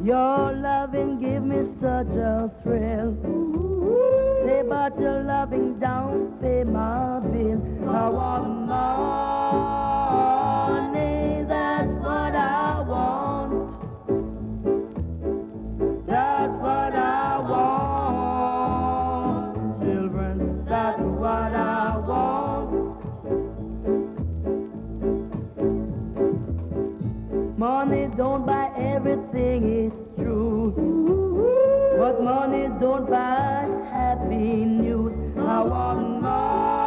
Your loving give me such a thrill. Say, but your loving don't pay my bill. I want money, that's what I want. That's what I want. Children, that's what I want. Money don't buy everything, it's true. But money don't buy happy news. I want more.